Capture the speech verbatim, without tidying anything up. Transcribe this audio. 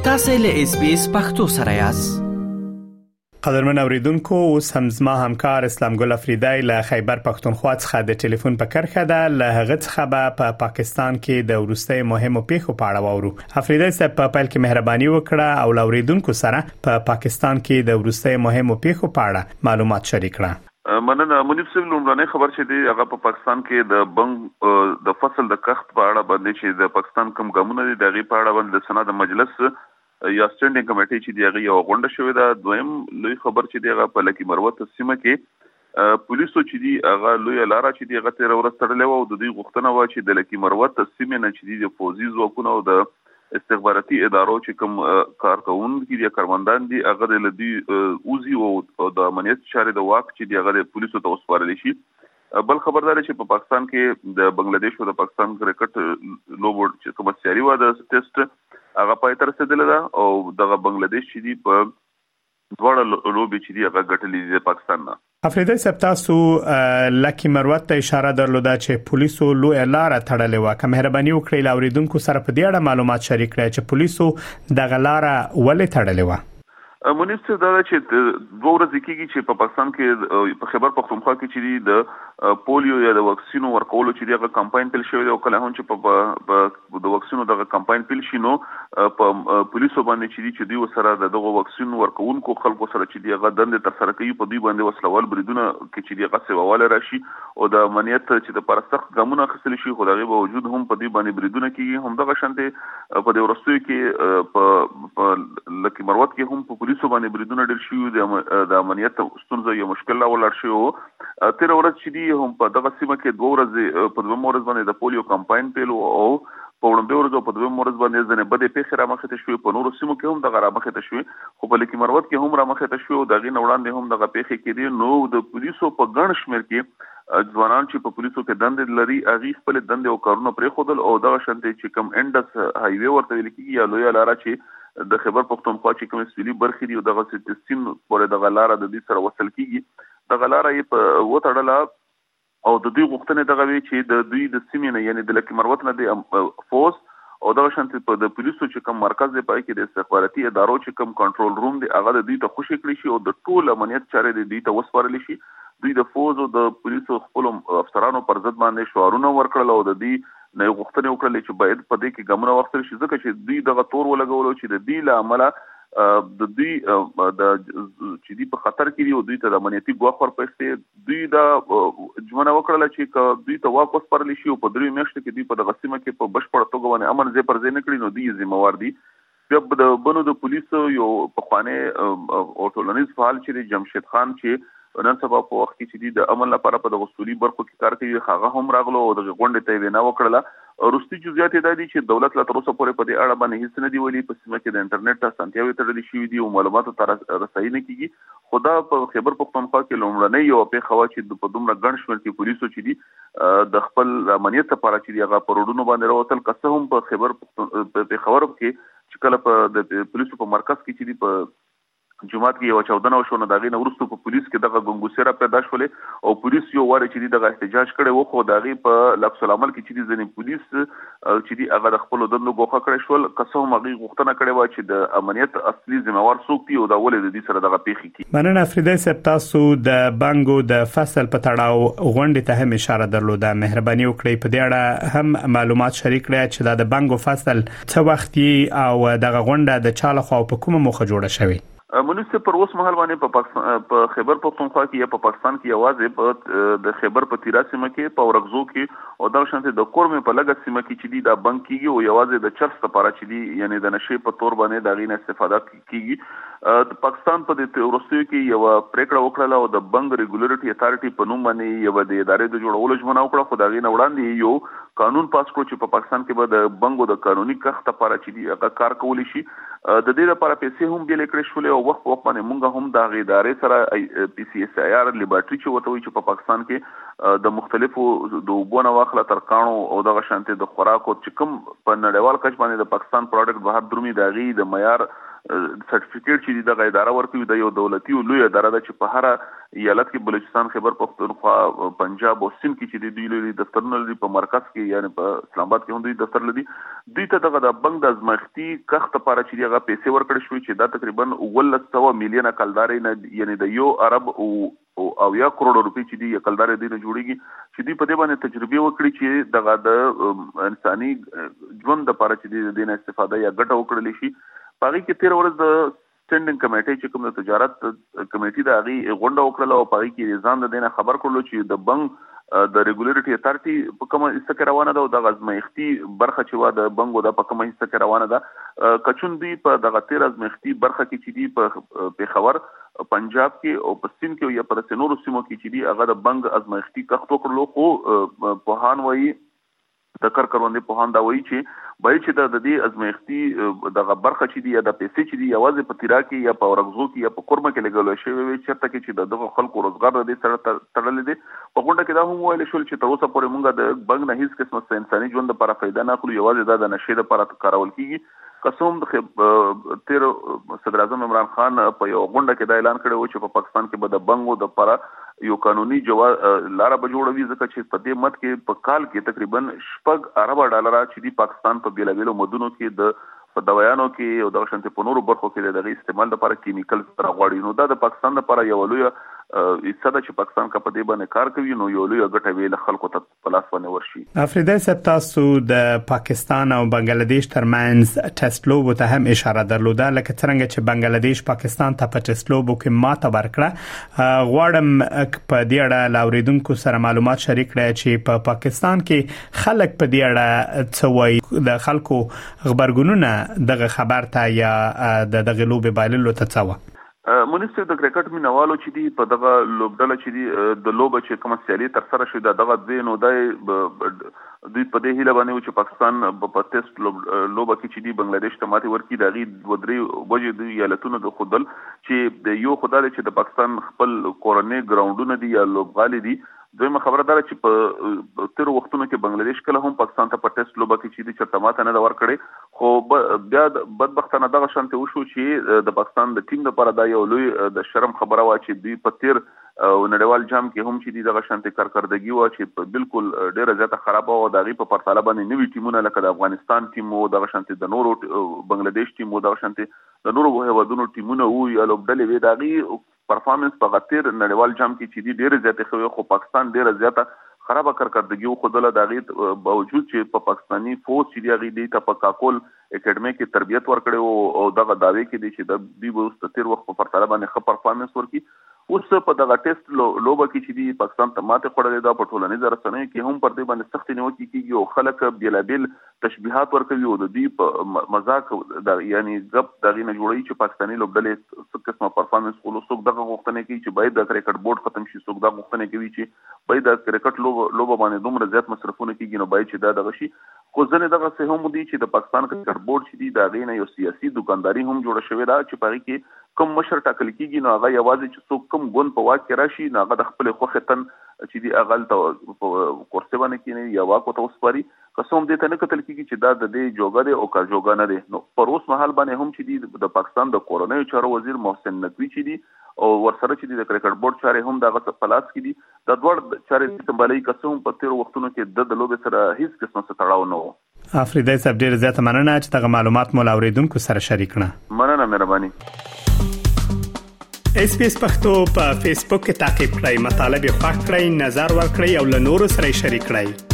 تاسو له اس بي اس پختو سره یاست. قدرمن اوریدونکو، اوس هم زما همکار اسلام ګل افریدی له خیبر پختونخوا څخه د ټلیفون په کرښه ده. له هغه څخه به په پا پاکستان کې د ورستۍ مهمو پیښو په اړه واورو. افریدی صاحب، په پیل کې مهرباني وکړه او اوریدونکو سره په پا پاکستان کې د ورستۍ مهمو پیښو په اړه معلومات شریک کړه. مننه منیب صاحب. لومړنۍ خبر چې دی هغه په پاکستان کې د بنګ د فصل د کښت په اړه باندې چې د پاکستان کوم ګامونه دي دغه په اړه باندې د سنا د مجلس یا سټینډینګ کمیټې چې دی هغه یو غونډه شوې ده. دویم لوی خبر چې دی هغه په لکی مروت سیمه کې پولیسو چې دی هغه لوی لاره چې دی هغه تیر ورځ تړلې و او د دې غوښتنه و چې د لکی مروت سیمه نه چې دی د فوزي ځواکونو او د استخباراتي ادارو چې کوم کارکونکي دي کارمندان دي هغه د لدی اوزي او د امنیت چارې د واک چې دی هغه د پولیسو ته وسپارل شي. بل خبردار چې په پاکستان کې د بنگلاديش او د پاکستان کرکټ لوبو چې کوم سیاري و د ټیسټ هغه پای تر رسیدل ده او دغه بنگلاديش چې دی په دواړه لوبي چې دی هغه ګټلې دي پاکستان نه. افریدی صاحب، تاسو لکی مروت ته اشاره درلوده چې پولیسو لوی لاره تړلې و. که مهرباني وکړئ اوریدونکو سره په دې اړه معلومات شریک کړئ چې پولیسو دغه لاره ولې تړلې و. منیب صاحب، دا چې دوه ورځې کېږي چې په پاکستان کې په خیبر پختونخوا کې چې د پولیو یا د واکسینو ورکولو چې دغه کمپاین پیل شوی دی او کله هم چې په د واکسینو دغه کمپاین پیل شي نو په پولیسو باندې چې دی چې دی سره دغه واکسین ورکوونکو خلکو سره چې دغه دند تر سره کوي په دوی باندې وسلوال بریدونه کې چې دغه سیواله راشي او د امنیت چې د پرستخ ګامونه خپل شي خو دغه باوجود هم په دوی باندې بریدونه کوي. هم دغه شانته په د ورستوي کې په لکی مروت کې هم په پولیسو باندې بریدونه ډېر شي د امنیت ستونزه یو مشکل لا ولر شي. تیر ورځ چې دی هم په دغه سیمه کې دوه ورځې په دوه ورځ باندې د پولیو کمپاین پیل او په وړاندې ورځو په دوه ورځ باندې ځنه بده پیښه را مخه ته شوې. په نورو سیمو کې هم دغه را مخه ته شوې خو په لکی مروت کې هم را مخه ته شوې او دغه وړاندې هم دغه پیښه کې دی. نو د پولیسو په ګڼ شمېر کې ځوانان چې په پولیسو کې دند لري اغي خپل دند او کارونه پرې خودل او دغه شنته چې کم انډس هایوي ورته ویل کیږي یا لوی لاره چې د خیبر پختونخوا چې کوم سویلي برخې دی او دغه سیستم پورې دغه لاره د دې سره وصل کیږي. دغه لاره یې په وټړله او د دوی غوښتنه دغه وی چې د دوی د سیمې نه یعنی د لکی مروت نه د فوز او دغه شانتي په د پولیسو چې کوم مرکز دی پای کې د استخباراتي ادارو چې کوم کنټرول روم دی هغه د دوی ته خوشی کړی شي او د ټول امنیت چارې د دوی ته وسپارل شي. دوی د فوز او د پولیسو خپل افسرانو پر ضد باندې شعارونه ورکړل او د دوی نه غوښتنه وکړل چې باید په دې کې ګامونه واخیستل شي ځکه چې دوی دغه تور ولګولو چې د دې له امله د دوی د چې دی په خطر کې دی او دوی ته د امنیتي ګواښ ورپېښته دوی د ژمنه وکړه چې دوی ته واپس پرلی شي او په درې میاشتو کې دوی په دغه سیمه کې په بشپړ توګه باندې امن ځای پر ځای نه کړي نو دوی ذمہوار دي. بیا د بنو د پولیسو یو پخوانی او ټولنیز فعال چې جمشید خان چې نن سبا په وخت کې چې دی د عمل لپاره په د غسولي برخو کې کار کوي هغه هم راغلو او د غونډې ته وینا وکړه. روستي جزئیات دا دي چې دولت لا تر اوسه پورې په دې اړه باندې هیڅ نه دی ویلي. په سیمه کې د انټرنیټ ته سنتیاوي تړلې شوې دي او معلوماتو ته رسایي نه کیږي. خدا په خیبر پختونخوا کې لومړنۍ یو پیښه وا چې په دومره ګڼ شمېر کې پولیسو چې دي د خپل امنیت لپاره چې هغه په روډونو باندې راوتل قصه هم په خیبر پختونخوا کې چې کله په د پولیسو په مرکز کې چې دي په جمعات کې یو چودنه وشو نو دغه نورستو په پولیس کې دغه ګنګوسره پیدا شولې او پولیس یو واره چې دغه احتجاج کړي وو خو دغه په لفظ العمل کې چې ځنې پولیس چې دی هغه د خپل دندو غوښه کړی شول قسم هغه غوښتنه کړې و چې د امنیت اصلي ذمہوار څوک دی او دا ولې د دې سره دغه پیښې کی. مننه افریدی صاحب، تاسو د بانګو د فصل په تړاو غونډې ته هم اشاره درلوده. مهرباني وکړئ په دې اړه هم معلومات شریک کړئ چې دا د بانګو فصل څه وخت او دغه غونډه د چا لخوا په کومه موخه جوړه شوې. منیسته پر اوس مهال باندې په پاکستان په خیبر پختونخوا کې یا په پاکستان کې یوازې په د خیبر په تیرا سیمه کې په ورغزو کې او دا شانته د کورمه په لګه سیمه کې چې دی د بانک کېږي او یوازې د چرس لپاره چې دی یعنی د نشي په تور باندې دا غینه استفاده کېږي. د پاکستان په د ورستیو کې یو پریکړه وکړه او د بانک ریګولیټری اتھارټي په نوم باندې یو د ادارې د جوړولو ژمنه وکړه خو دا غینه وړاندې یو قانون پاس کړ چې په پاکستان کې به د بانکو د قانوني کښت لپاره چې دی هغه کار کولی شي. د دې لپاره پیسې هم بیل کړې شولې او وخت وخت باندې مونږ هم دا غیدارې سره پی سی اس آی آر لیبارټری چې وته وي چې په پاکستان کې د مختلفو د وبونه واخله ترکانو او د غشانته د خوراک او چې کوم په نړیوال کچ باندې د پاکستان پروډکټ بهر درومي داغي د معیار سرټیفیکیټ چې د اداره ورکوي د یو دولتي او لوی اداره ده چې په هر ایالت کې بلوچستان خیبر پختونخوا پنجاب او سند کې چې د دوی لوی دفترونه لري په مرکز کې یعنی په اسلام آباد کې هم دوی دفتر لري دوی ته دغه د بنک د ازمایښتي کښت لپاره چې هغه پیسې ورکړل شوې چې دا تقریبا ولس سو میلیونه کلداري نه یعنی د یو عرب او او یا کروڑ روپی چې دی کلداري دی نه جوړیږي چې دی په دې باندې تجربه وکړي چې دغه د انساني ژوند لپاره چې دی د نه استفاده یا ګټه وکړل شي پاره کې تیر ورځ د سټینډینګ کمیټې چې کوم د تجارت کمیټې د اغي غونډه وکړه او پاره کې ځان د دینه خبر کړلو چې د بنک د ریګولیټری اتارټي په کومه حصہ کې روانه ده او د غزمایختي برخه چې وا د بنګو د په کومه حصہ کې روانه ده کچون دی په دغه تیر ازمایختي برخه کې چې دی په پیښور پنجاب کې او په سند کې یا په سنورو سیمو کې چې دی هغه د بنګ ازمایختي کښتو کړلو خو په هان وایي د کار کروندې په هان دا وایي چې بای چې د دې ازمایختي دغه برخه چې دی د پیسې چې دی یوازې په تیرا کې یا په ورغزو کې یا په کورمه کې لګول شوی وي چرته کې چې دغه خلکو روزګار د دې سره تړلې دي په غونډه کې دا هم ویل شول چې تر اوسه پورې مونږ د بنګ نه هیڅ قسمه انساني ژوند لپاره فائدہ نه اخلو یوازې د نشه لپاره کارول کیږي قسم د تیر صدر اعظم عمران خان په یو غونډه کې دا اعلان کړی و چې په پاکستان کې به د بنګو د لپاره یو قانوني جواز لاره به جوړوي ځکه چې په دې مت کې په کال کې تقریبا شپږ ارب ډالر چې دی پاکستان په بیلابیلو مدونو کې د په دوايانو کې او د شانتي په نورو برخو کې د استعمال لپاره کیمیکل سره غواړي نو دا د پاکستان لپاره یو لوی ایستاده چې پاکستان کا په دې باندې کار کوي نو یو لوی غټه ویل خلکو ته پلاس باندې ورشي. افریدی صاحب تاسو د پاکستان او بنگلاديش ترمنځ ټیسټ لوبو ته هم اشاره درلوده لکه څنګه چې بنگلاديش پاکستان ته په ټیسټ لوبو کې ماته ورکړه غواړم په دې اړه لاوریدونکو سره معلومات شریک کړئ چې په پا پاکستان کې خلک په دې اړه څه وایي د خلکو خبرګونونه دغه خبر ته یا د دغه لوبې بایللو ته څه منیسټر د کرکټ مینوالو چې دی په دغه لوبډله چې دی د لوب چې کوم سیالي تر سره شوه دغه دین او د دوی په دې هیله باندې چې پاکستان په ټیسټ لوب کې چې دی بنگلاديش ته ماتې ورکړي دغه ودري وجه دی یالتونه د خودل چې د یو خدای چې د پاکستان خپل کورنۍ ګراوندونه دی یا لوبغالي دی دویمه خبره ده چې په تیر وختونو کې بنگلاديش کله هم پاکستان ته په ټیسټ لوب کې چې د چرته ماته نه ور کړي خو بیا بدبختانه دغه شانته وشو چې د پاکستان د ټیم لپاره دا یو لوی د شرم خبره وا چې دوی په تیر نړیوال جام کې هم چې دغه شانته کارکردګي وا چې بالکل ډیره زیاته خراب او دغه په پرتاله باندې نوې ټیمونه لکه د افغانستان ټیم او دغه شانته د نورو بنگلاديش ټیم او دغه شانته د نورو هیوادونو ټیمونه او یا لوبډلې وې دغه پرفارمنس په غتیر نړیوال جام کې چې دی ډیر زیاته خو خو پاکستان ډیر زیاته خرابه کارکردګي خو دله دغه باوجود چې په پاکستانی فوج چې دی ته په کاکول اکیډمي کې تربیت ورکړي او دغه داوی کې دي چې د بي بوست تیر وخت په پرتاله باندې ښه پرفارمنس ورکړي اوس په دغه ټیسټ لوبه کې چې دی پاکستان ته ماته خړلې دا په ټولنیز رسنیو کې هم پر دې باندې سخت نیوکه کیږي او خلک بیلابل تشبيهات ورکوي او د دې په مزاق د یعنی غب دغه نه جوړي چې پاکستانی لوبډلې څه قسمه پرفارمنس کولو څوک دغه غوښتنه کوي چې باید د کرکټ بورډ ختم شي څوک دغه غوښتنه کوي چې باید د کرکټ لوبه باندې دومره زیات مصرفونه کیږي نو باید چې دا دغه شي خو ځنه دغه څه هم دي چې د پاکستان کرکټ بورډ چې دی دا غینه یو سیاسي دکانداري هم جوړه شوې ده چې پاره کې کوم مشر ټاکل کیږي نو هغه یوازې چې څوک کوم ګون په واک کې راشي نو هغه د خپل خوختن چې دی اغل ته کورسه باندې کینی یا واکو ته وسپاري قسم دې ته نه کتل کیږي چې دا د دې جوګه دی او کا جوګه نه دی نو پر اوس مهال باندې هم چې دی د پاکستان د کورونې چارو وزیر محسن نقوی چې دی او ورسره چې د کرکټ بورډ چارې هم دغه پلاس کې دي د دوړ چارې سمبالي قسم په تیر وختونو کې د لوبې سره هیڅ قسمه ستړاو نه و افریدی صاحب ډیر زیات مننه چې دغه معلومات مو لاوریدونکو سره شریک کړه مننه مهرباني اس پی اس پختو په فیسبوک کې تا کې پلی مطلب یو فاک کړئ نظر ور کړئ او له نورو سره شریک کړئ